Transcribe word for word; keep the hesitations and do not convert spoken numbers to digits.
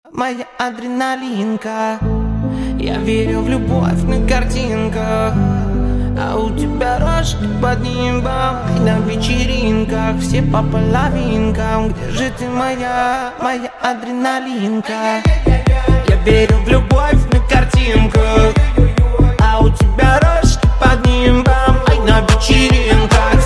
Моя адреналинка, я верю в любовь на картинках, а у тебя рожки под небом. И на вечеринках все по половинкам. Где же ты, моя, моя адреналинка? Я верю в любовь на картинках, а у тебя рожки под небом. И на вечеринках